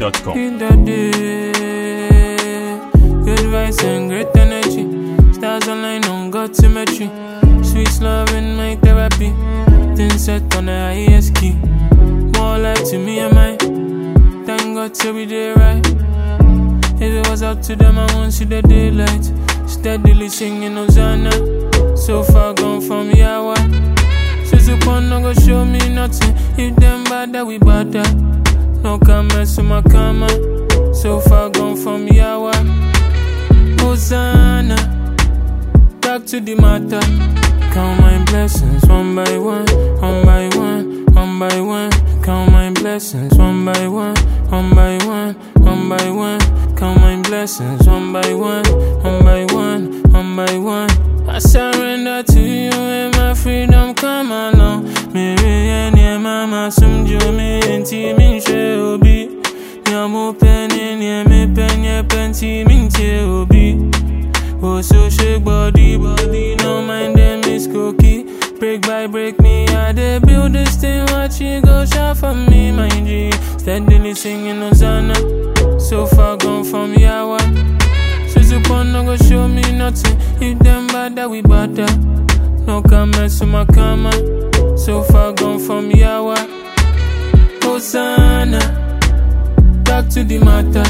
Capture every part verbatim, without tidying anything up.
dot com. In the day, good vibes and great energy. Stars online on God symmetry. Sweet love in my therapy. Things set on the highest key. More life to me and mine. Thank God till we did right. If it was up to them, I won't see the daylight. Steadily singing Hosanna. So far gone from Yahweh. She's upon no go show me nothing. If them bad that we bad that. No comments to my karma. So far gone from Yahweh. Hosanna. Back to the matter. Count my blessings one by one, one by one, one by one. Count my blessings one by one, one by one, one by one. Count my blessings one by one, one by one, one by one. I surrender to you and my freedom come along. Mary and your mama sum me and team obi. Yamu penny near me pen your penty minche obi. Oh so shake body body no mind them is cookie. Break by break me I dey build this thing watch you go shot for me my G. Steadily singing Hosanna. So far gone from Yahweh. She's upon no go show me nothing. If them bad that we bad that. No comments to my karma. So far gone from Yahweh. Hosanna. Back to the matter.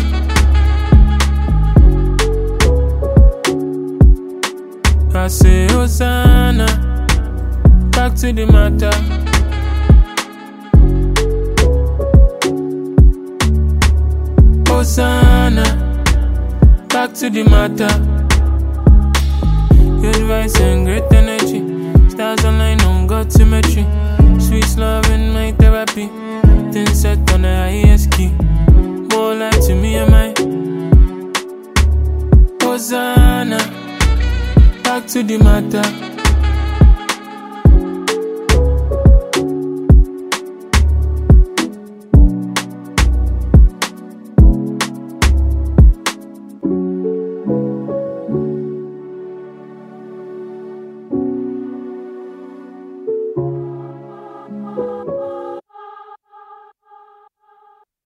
I say Hosanna. Back to the matter. Hosanna. Back to the matter. Good vibes and great energy. Stars online on God symmetry. Sweet love in my therapy. Things set on the highest key. More life to me and mine. Hosanna. Back to the matter.